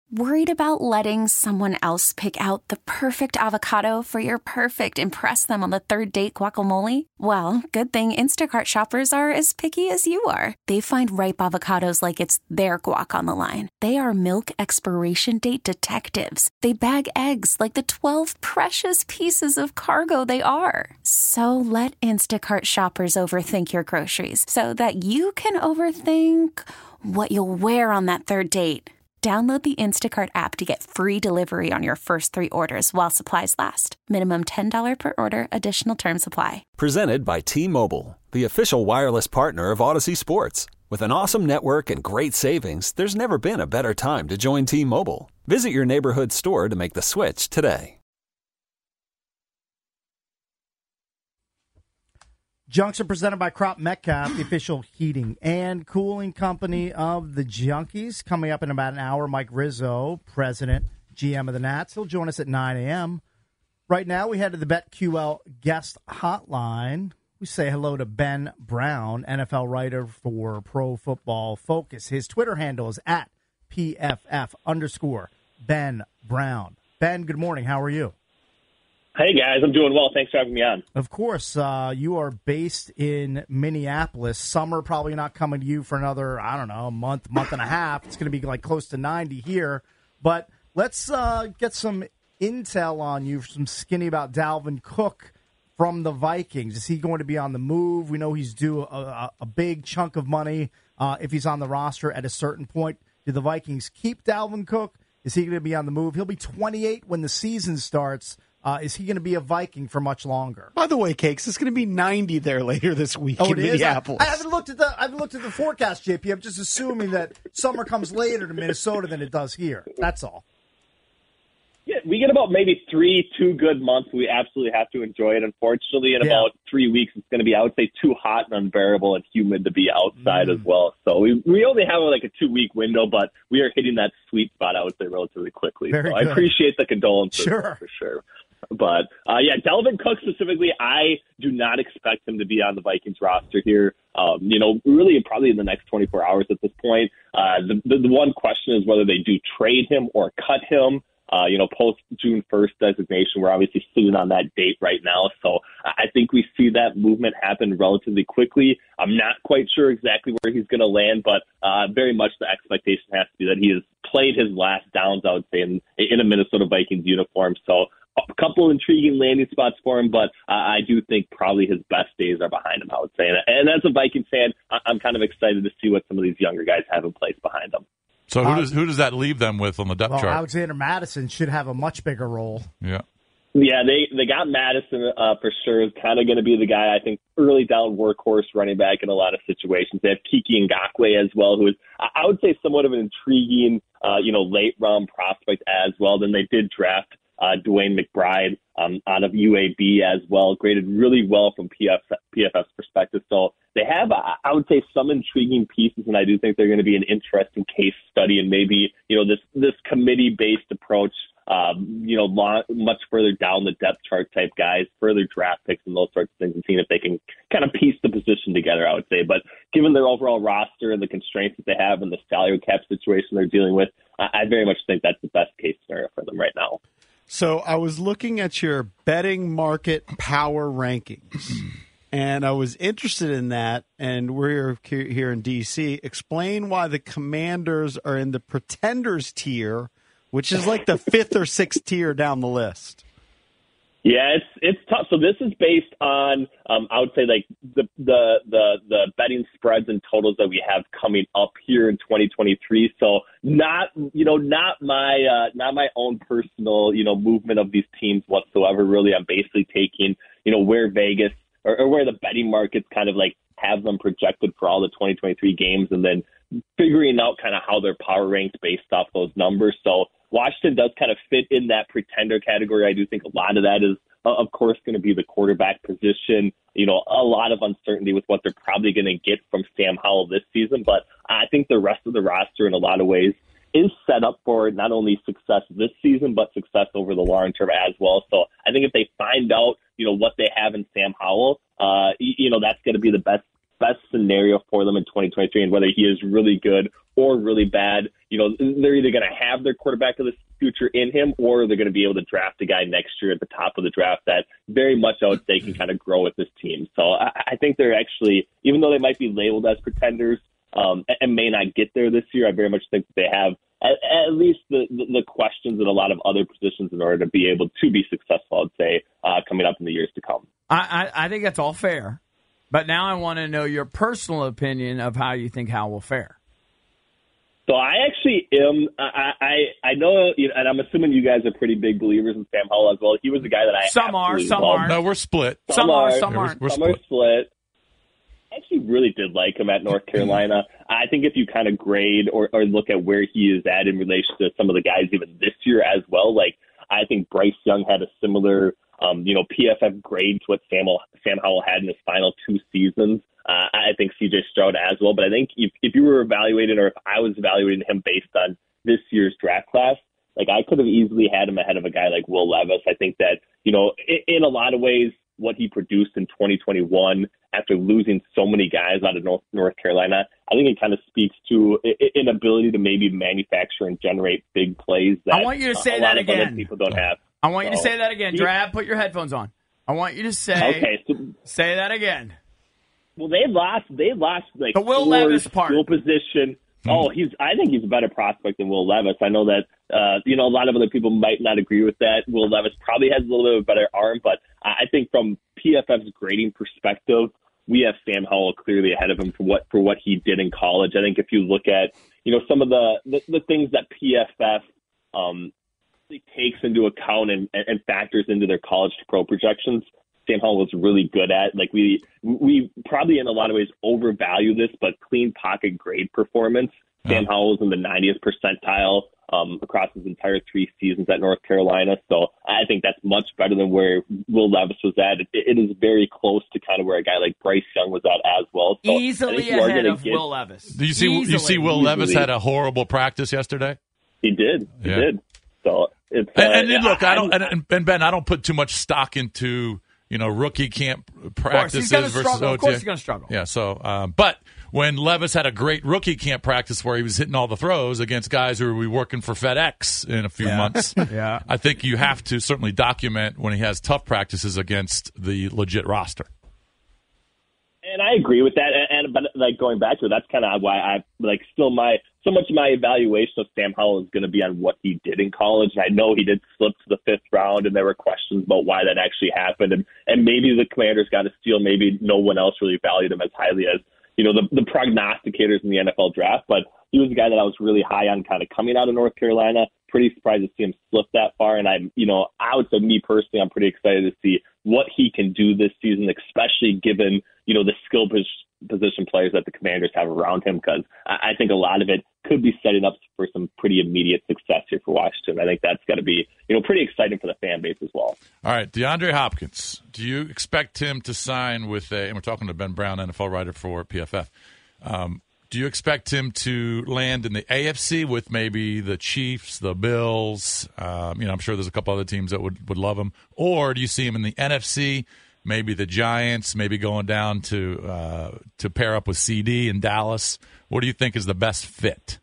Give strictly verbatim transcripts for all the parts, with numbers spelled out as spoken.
Worried about letting someone else pick out the perfect avocado for your perfect impress them on the third date guacamole? Well, good thing Instacart shoppers are as picky as you are. They find ripe avocados like it's their guac on the line. They are milk expiration date detectives. They bag eggs like the twelve precious pieces of cargo they are. So let Instacart shoppers overthink your groceries so that you can overthink what you'll wear on that third date. Download the Instacart app to get free delivery on your first three orders while supplies last. Minimum ten dollars per order. Additional terms apply. Presented by T-Mobile, the official wireless partner of Odyssey Sports. With an awesome network and great savings, there's never been a better time to join T-Mobile. Visit your neighborhood store to make the switch today. Junks are presented by Crop Metcalf, the official heating and cooling company of the Junkies. Coming up in about an hour, Mike Rizzo, president, G M of the Nats. He'll join us at nine a.m. Right now, we head to the BetQL guest hotline. We say hello to Ben Brown, N F L writer for Pro Football Focus. His Twitter handle is at P F F underscore Ben Brown. Ben, good morning. How are you? Hey, guys. I'm doing well. Thanks for having me on. Of course. Uh, you are based in Minneapolis. Summer probably not coming to you for another, I don't know, a month, month and a half. It's going to be like close to ninety here. But let's uh, get some intel on you, some skinny about Dalvin Cook from the Vikings. Is he going to be on the move? We know he's due a, a, a big chunk of money uh, if he's on the roster at a certain point. Do the Vikings keep Dalvin Cook? Is he going to be on the move? He'll be twenty-eight when the season starts. Uh, is he going to be a Viking for much longer? By the way, Cakes, it's going to be ninety there later this week oh, in it Minneapolis. I, I haven't looked at the I haven't looked at the forecast, J P. I'm just assuming that summer comes later to Minnesota than it does here. That's all. Yeah, we get about maybe three, two good months. We absolutely have to enjoy it. Unfortunately, in yeah. about three weeks, it's going to be, I would say, too hot and unbearable and humid to be outside mm. as well. So we we only have like a two-week window, but we are hitting that sweet spot, I would say, relatively quickly. Very so good. I appreciate the condolences sure. for sure. But, uh, yeah, Dalvin Cook specifically, I do not expect him to be on the Vikings roster here, um, you know, really probably in the next twenty-four hours at this point. Uh, the, the, the one question is whether they do trade him or cut him. Uh, you know, post-June first designation, we're obviously sitting on that date right now. So I think we see that movement happen relatively quickly. I'm not quite sure exactly where he's going to land, but uh, very much the expectation has to be that he has played his last downs, I would say, in, in a Minnesota Vikings uniform. So a couple intriguing landing spots for him, but uh, I do think probably his best days are behind him, I would say. And, and as a Vikings fan, I- I'm kind of excited to see what some of these younger guys have in place behind them. So who does who does that leave them with on the depth well, chart? Alexander Madison should have a much bigger role. Yeah. Yeah, they, they got Madison uh, for sure. Is kind of going to be the guy, I think, early down workhorse running back in a lot of situations. They have Kiki Ngakoue as well, who is, I would say, somewhat of an intriguing, uh, you know, late round prospect as well. Then they did draft uh, Dwayne McBride um, out of U A B as well, graded really well from P F, P F F's perspective. So they have, I would say, some intriguing pieces, and I do think they're going to be an interesting case study. And maybe, you know, this this committee-based approach, um, you know, long, much further down the depth chart type guys, further draft picks and those sorts of things, and seeing if they can kind of piece the position together, I would say. But given their overall roster and the constraints that they have and the salary cap situation they're dealing with, I, I very much think that's the best case scenario for them right now. So I was looking at your betting market power rankings. And I was interested in that, and we're here in D C. Explain why the Commanders are in the Pretenders tier, which is like the fifth or sixth tier down the list. Yeah, it's it's tough. So this is based on, um, I would say, like the, the the the betting spreads and totals that we have coming up here in twenty twenty-three. So not you know not my uh, not my own personal you know movement of these teams whatsoever. Really, I'm basically taking you know where Vegas. Or, or where the betting markets kind of like have them projected for all the twenty twenty-three games, and then figuring out kind of how they're power ranked based off those numbers. So Washington does kind of fit in that pretender category. I do think a lot of that is, uh, of course, going to be the quarterback position. You know, a lot of uncertainty with what they're probably going to get from Sam Howell this season. But I think the rest of the roster in a lot of ways is set up for not only success this season, but success over the long term as well. So I think if they find out, you know, what they have in Sam Howell, uh, you know, that's going to be the best best scenario for them in twenty twenty-three. And whether he is really good or really bad, you know, they're either going to have their quarterback of the future in him, or they're going to be able to draft a guy next year at the top of the draft that very much, I would say, can kind of grow with this team. So I, I think they're actually, even though they might be labeled as pretenders um, and, and may not get there this year, I very much think that they have at, at least the, the, the questions at a lot of other positions in order to be able to be successful, I would say, uh, coming up in the years to come. I, I, I think that's all fair. But now I want to know your personal opinion of how you think Howell will fare. So I actually am. I I, I know, and I'm assuming you guys are pretty big believers in Sam Howell as well. He was the guy that I some are, some loved. aren't. No, we're split. Some, some are, are, some yeah, aren't. We're, we're some split. are split. I actually really did like him at North Carolina. I think if you kind of grade or, or look at where he is at in relation to some of the guys even this year as well, like I think Bryce Young had a similar, um, you know, P F F grade to what Sam, Sam Howell had in his final two seasons. Uh, I think C J Stroud as well. But I think if, if you were evaluating, or if I was evaluating him based on this year's draft class, like I could have easily had him ahead of a guy like Will Levis. I think that, you know, in, in a lot of ways, what he produced in twenty twenty-one after losing so many guys out of North, North Carolina, I think it kind of speaks to an ability to maybe manufacture and generate big plays that I want you to say a that lot of again. other people don't have. I want you to So, say that again. Drab, put your headphones on. I want you to say Okay, so, say that again. well, they lost. They lost like The Will four Levis part. skill position. Oh, he's. I think he's a better prospect than Will Levis. I know that. Uh, you know, a lot of other people might not agree with that. Will Levis probably has a little bit of a better arm, but I think from P F F's grading perspective, we have Sam Howell clearly ahead of him for what for what he did in college. I think if you look at, you know, some of the the, the things that P F F um, takes into account and, and factors into their college to pro projections, Sam Howell was really good at. Like we we probably in a lot of ways overvalue this, but clean pocket grade performance, yeah. Sam Howell was in the ninetieth percentile um, across his entire three seasons at North Carolina. So I think that's much better than where Will Levis was at. It, it is very close to kind of where a guy like Bryce Young was at as well. So Easily ahead of get, Will Levis. Do you see? Easily. You see, Will Easily. Levis had a horrible practice yesterday. He did. He yeah. did. So it's uh, and, and yeah, look, I don't. I, and, and Ben, I don't put too much stock into, you know, rookie camp practices versus struggle. O T A. Of course he's going to struggle. Yeah, so, um, but when Levis had a great rookie camp practice where he was hitting all the throws against guys who will be working for FedEx in a few yeah. months, yeah. I think you have to certainly document when he has tough practices against the legit roster. And I agree with that. And, and but like going back to it, that's kind of why I like still my so much of my evaluation of Sam Howell is going to be on what he did in college. And I know he did slip to the fifth round, and there were questions about why that actually happened. And and maybe the Commanders got a steal. Maybe no one else really valued him as highly as, you know, the the prognosticators in the N F L draft. But he was a guy that I was really high on kind of coming out of North Carolina. Pretty surprised to see him slip that far. And I'm, you know, I would say me personally, I'm pretty excited to see what he can do this season, especially given, you know, the skill position players that the Commanders have around him, because I think a lot of it could be setting up for some pretty immediate success here for Washington. I think that's got to be, you know, pretty exciting for the fan base as well. All right, DeAndre Hopkins, do you expect him to sign with a, and we're talking to Ben Brown, N F L writer for P F F, um, do you expect him to land in the A F C with maybe the Chiefs, the Bills? Um, you know, I'm sure there's a couple other teams that would, would love him. Or do you see him in the N F C, maybe the Giants, maybe going down to uh, to pair up with C D in Dallas? What do you think is the best fit?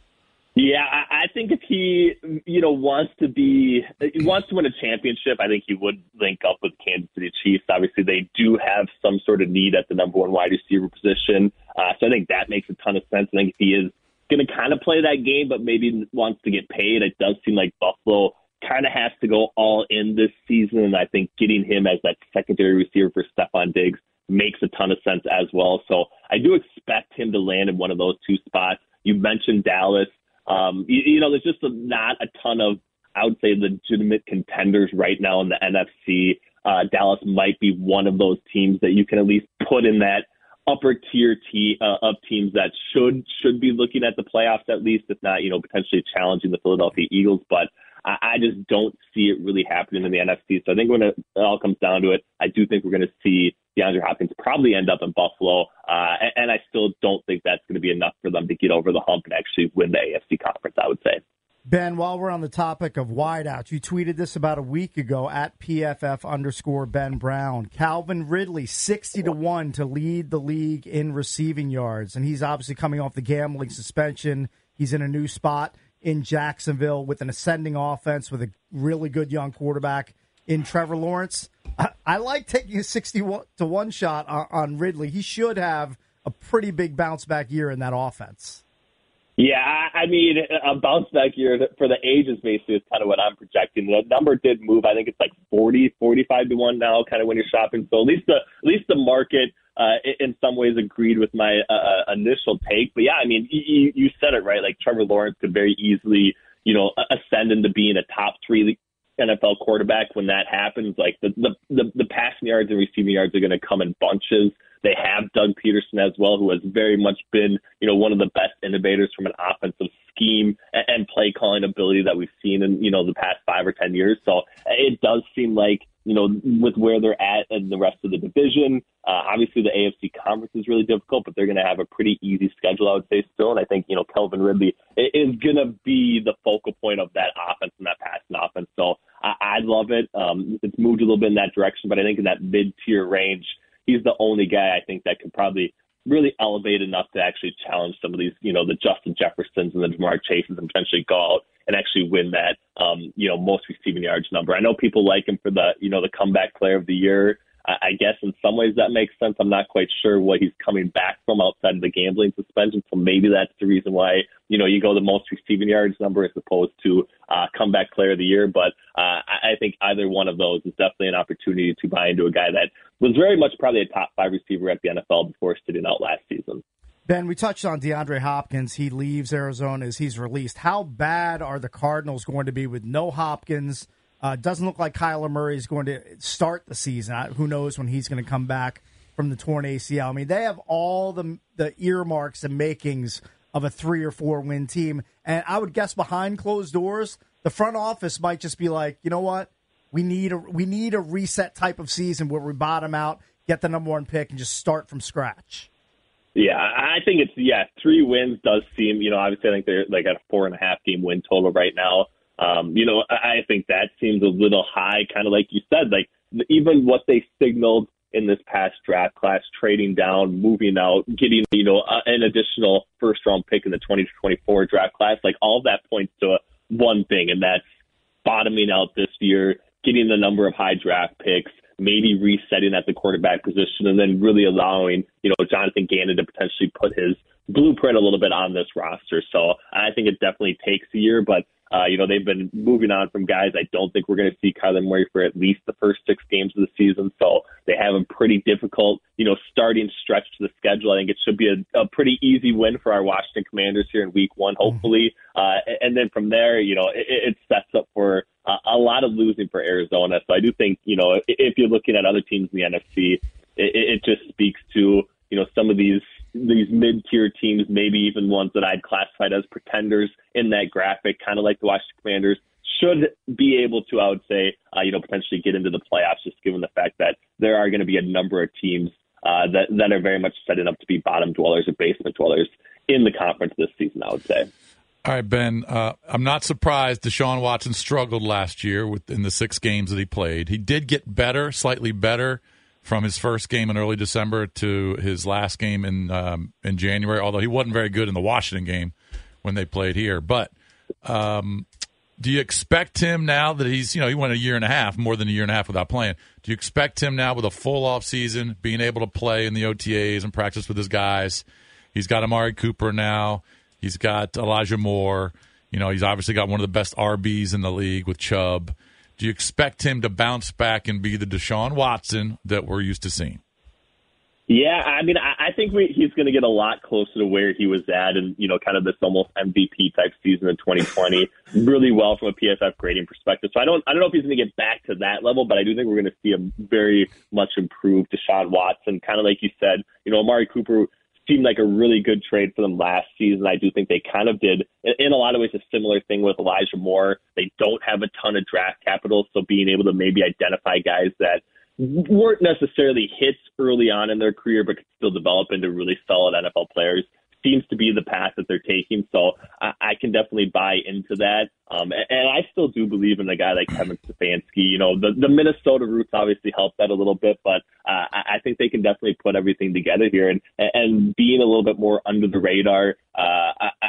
Yeah, I, I think if he, you know, wants to be, he wants to win a championship, I think he would link up with Kansas City Chiefs. Obviously, they do have some sort of need at the number one wide receiver position. Uh, so I think that makes a ton of sense. I think if he is going to kind of play that game, but maybe wants to get paid, it does seem like Buffalo kind of has to go all in this season. And I think getting him as that secondary receiver for Stephon Diggs makes a ton of sense as well. So I do expect him to land in one of those two spots. You mentioned Dallas. Um, you, you know, there's just a, not a ton of, I would say, legitimate contenders right now in the N F C. Uh, Dallas might be one of those teams that you can at least put in that upper tier te- uh, of teams that should should be looking at the playoffs at least, if not, you know, potentially challenging the Philadelphia Eagles. But I, I just don't see it really happening in the N F C. So I think when it all comes down to it, I do think we're going to see DeAndre Hopkins probably end up in Buffalo. Uh, and, and I still don't think that's going to be enough for them to get over the hump and actually win the A F C conference, I would say. Ben, while we're on the topic of wideouts, you tweeted this about a week ago at P F F underscore Ben Brown. Calvin Ridley, sixty to one to lead the league in receiving yards. And he's obviously coming off the gambling suspension. He's in a new spot in Jacksonville with an ascending offense with a really good young quarterback in Trevor Lawrence. I, I like taking a sixty to one shot on, on Ridley. He should have a pretty big bounce back year in that offense. Yeah, I, I mean, a bounce back year for the ages basically is kind of what I'm projecting. The number did move. I think it's like forty, forty-five to one now, kind of when you're shopping. So at least the at least the market uh, in some ways agreed with my uh, initial take. But yeah, I mean, you, you said it right. Like Trevor Lawrence could very easily, you know, ascend into being a top three N F L quarterback when that happens. Like the the the, the passing yards and receiving yards are going to come in bunches. They have Doug Peterson as well, who has very much been, you know, one of the best innovators from an offensive scheme and, and play calling ability that we've seen in, you know, the past five or ten years. So it does seem like, you know, with where they're at and the rest of the division, uh, obviously the A F C conference is really difficult, but they're going to have a pretty easy schedule, I would say, still. And I think, you know, Calvin Ridley is going to be the focal point of that offense and that passing offense. So I, I love it. Um, it's moved a little bit in that direction, but I think in that mid-tier range, he's the only guy I think that could probably really elevate enough to actually challenge some of these, you know, the Justin Jeffersons and the Jamar Chases and potentially go out and actually win that, um, you know, most receiving yards number. I know people like him for the, you know, the comeback player of the year. I guess in some ways that makes sense. I'm not quite sure what he's coming back from outside of the gambling suspension, so maybe that's the reason why, you know, you go the most receiving yards number as opposed to uh, comeback player of the year. But uh, I think either one of those is definitely an opportunity to buy into a guy that was very much probably a top five receiver at the N F L before sitting out last season. Ben, we touched on DeAndre Hopkins. He leaves Arizona as he's released. How bad are the Cardinals going to be with no Hopkins? Uh, doesn't look like Kyler Murray is going to start the season. Who knows when he's going to come back from the torn A C L. I mean, they have all the the earmarks and makings of a three or four win team. And I would guess behind closed doors, the front office might just be like, you know what? We need a we need a reset type of season where we bottom out, get the number one pick, and just start from scratch. Yeah, I think it's, yeah, three wins does seem, you know, obviously I think they're like at a four and a half game win total right now. Um, you know, I think that seems a little high, kind of like you said, like even what they signaled in this past draft class, trading down, moving out, getting, you know, uh, an additional first round pick in the twenty twenty-four draft class, like all of that points to one thing, and that's bottoming out this year, getting the number of high draft picks, maybe resetting at the quarterback position, and then really allowing, you know, Jonathan Gannon to potentially put his blueprint a little bit on this roster. So I think it definitely takes a year, but Uh, you know, they've been moving on from guys. I don't think we're going to see Kyler Murray for at least the first six games of the season. So they have a pretty difficult, you know, starting stretch to the schedule. I think it should be a, a pretty easy win for our Washington Commanders here in week one, hopefully. Uh, and then from there, you know, it, it sets up for uh, a lot of losing for Arizona. So I do think, you know, if, if you're looking at other teams in the N F C, it, it just speaks to, you know, some of these these mid-tier teams, maybe even ones that I'd classified as pretenders in that graphic, kind of like the Washington Commanders, should be able to, I would say, uh, you know, potentially get into the playoffs, just given the fact that there are going to be a number of teams uh, that, that are very much setting up to be bottom dwellers or basement dwellers in the conference this season, I would say. All right, Ben, uh, I'm not surprised Deshaun Watson struggled last year with, in the six games that he played. He did get better, slightly better, from his first game in early December to his last game in um, in January, although he wasn't very good in the Washington game when they played here. But um, do you expect him now that he's, you know, he went a year and a half, more than a year and a half without playing. Do you expect him now with a full off season, being able to play in the O T As and practice with his guys? He's got Amari Cooper now. He's got Elijah Moore. You know, he's obviously got one of the best R Bs in the league with Chubb. Do you expect him to bounce back and be the Deshaun Watson that we're used to seeing? Yeah, I mean, I think we, he's going to get a lot closer to where he was at and, you know, kind of this almost M V P type season in twenty twenty, really well from a P F F grading perspective. So I don't I don't know if he's going to get back to that level, but I do think we're going to see a very much improved Deshaun Watson. Kind of like you said, you know, Amari Cooper seemed like a really good trade for them last season. I do think they kind of did, in a lot of ways, a similar thing with Elijah Moore. They don't have a ton of draft capital, so being able to maybe identify guys that weren't necessarily hits early on in their career but could still develop into really solid N F L players seems to be the path that they're taking. So I, I can definitely buy into that. Um, and, and I still do believe in a guy like Kevin Stefanski. You know, the, the Minnesota roots obviously help that a little bit, but uh, I, I think they can definitely put everything together here. And, and being a little bit more under the radar, uh, I, I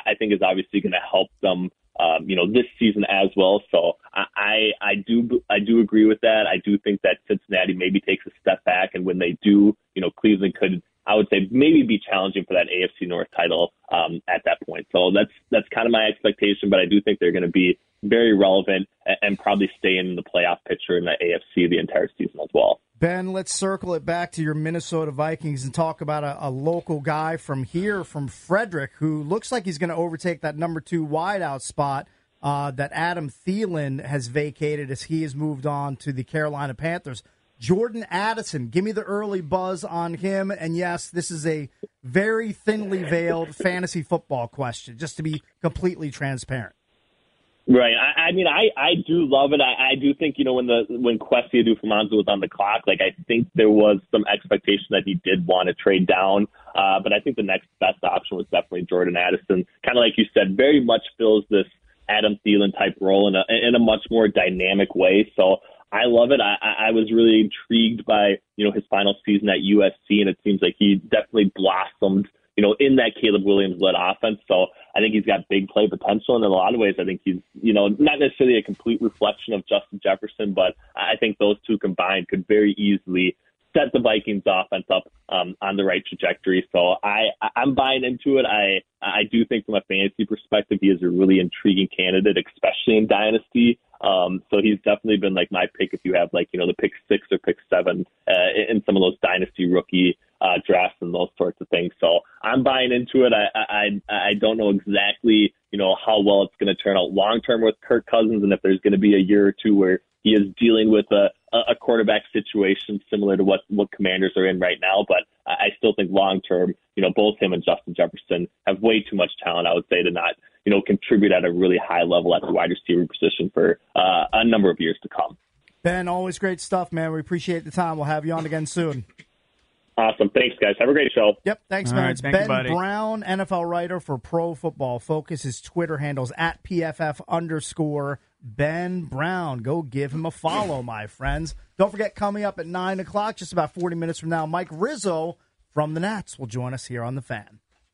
I think is obviously going to help them, um, you know, this season as well. So I, I, I do I do agree with that. I do think that Cincinnati maybe takes a step back, and when they do, you know, Cleveland could, I would say, maybe be challenging for that A F C North title um, at that point. So that's that's kind of my expectation, but I do think they're going to be very relevant and, and probably stay in the playoff picture in the A F C the entire season as well. Ben, let's circle it back to your Minnesota Vikings and talk about a, a local guy from here, from Frederick, who looks like he's going to overtake that number two wideout spot uh, that Adam Thielen has vacated as he has moved on to the Carolina Panthers. Jordan Addison, give me the early buzz on him. And yes, this is a very thinly veiled fantasy football question, just to be completely transparent. Right. I, I mean, I, I do love it. I, I do think, you know, when the when Kwesi Adofo-Mensah was on the clock, like I think there was some expectation that he did want to trade down. Uh, but I think the next best option was definitely Jordan Addison. Kind of like you said, very much fills this Adam Thielen type role in a in a much more dynamic way. So I love it. I, I was really intrigued by, you know, his final season at U S C, and it seems like he definitely blossomed, you know, in that Caleb Williams-led offense. So I think he's got big play potential, and in a lot of ways, I think he's, you know, not necessarily a complete reflection of Justin Jefferson, but I think those two combined could very easily set the Vikings offense up um, on the right trajectory. So I, I'm buying into it. I, I do think from a fantasy perspective, he is a really intriguing candidate, especially in Dynasty. Um, so he's definitely been like my pick if you have like, you know, the pick six or pick seven uh, in some of those Dynasty rookie uh, drafts and those sorts of things. So I'm buying into it. I, I, I don't know exactly, you know, how well it's going to turn out long term with Kirk Cousins, and if there's going to be a year or two where he is dealing with a, a quarterback situation similar to what, what Commanders are in right now. But I still think long term, you know, both him and Justin Jefferson have way too much talent, I would say, to not, you know, contribute at a really high level at the wide receiver position for uh, a number of years to come. Ben, always great stuff, man. We appreciate the time. We'll have you on again soon. Awesome. Thanks, guys. Have a great show. Yep. Thanks, All man. right, It's thank Ben you, buddy. Brown, N F L writer for Pro Football Focus. His Twitter handle's at P F F underscore Ben Brown. Go give him a follow, my friends. Don't forget, coming up at nine o'clock, just about forty minutes from now, Mike Rizzo from the Nats will join us here on The Fan.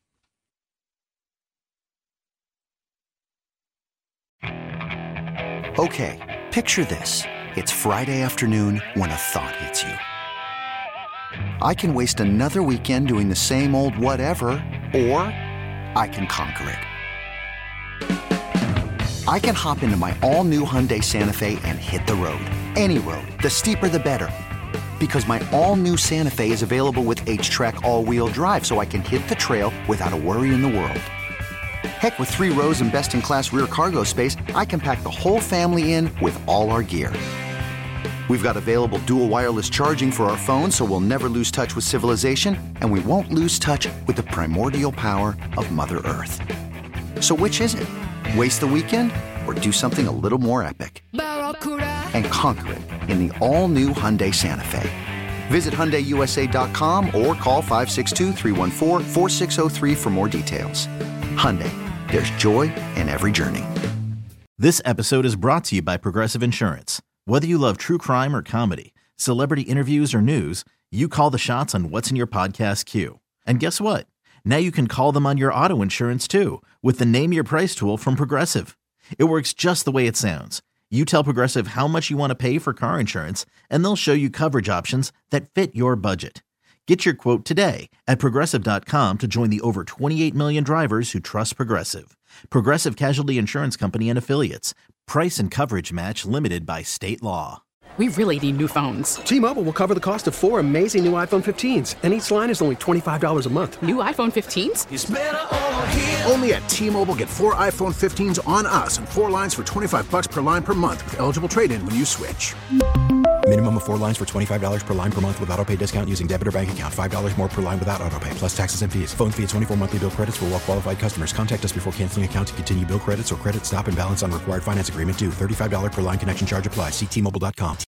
Okay, picture this. It's Friday afternoon when a thought hits you. I can waste another weekend doing the same old whatever, or I can conquer it. I can hop into my all-new Hyundai Santa Fe and hit the road. Any road. The steeper, the better. Because my all-new Santa Fe is available with H-Track all-wheel drive, so I can hit the trail without a worry in the world. Heck, with three rows and best-in-class rear cargo space, I can pack the whole family in with all our gear. We've got available dual wireless charging for our phones, so we'll never lose touch with civilization, and we won't lose touch with the primordial power of Mother Earth. So which is it? Waste the weekend or do something a little more epic? And conquer it in the all-new Hyundai Santa Fe. Visit Hyundai U S A dot com or call five six two, three one four, four six zero three for more details. Hyundai, there's joy in every journey. This episode is brought to you by Progressive Insurance. Whether you love true crime or comedy, celebrity interviews or news, you call the shots on what's in your podcast queue. And guess what? Now you can call them on your auto insurance too with the Name Your Price tool from Progressive. It works just the way it sounds. You tell Progressive how much you want to pay for car insurance, and they'll show you coverage options that fit your budget. Get your quote today at Progressive dot com to join the over twenty-eight million drivers who trust Progressive. Progressive Casualty Insurance Company and Affiliates. Price and coverage match limited by state law. We really need new phones. T-Mobile will cover the cost of four amazing new iPhone fifteens, and each line is only twenty-five dollars a month. New iPhone fifteens? It's better over here. Only at T-Mobile, get four iPhone fifteens on us and four lines for twenty-five dollars per line per month with eligible trade-in when you switch. Minimum of four lines for twenty-five dollars per line per month with autopay discount using debit or bank account. five dollars more per line without autopay, plus taxes and fees. Phone fee at twenty-four monthly bill credits for well-qualified customers. Contact us before canceling account to continue bill credits or credit stop and balance on required finance agreement due. thirty-five dollars per line connection charge applies. See T Mobile dot com.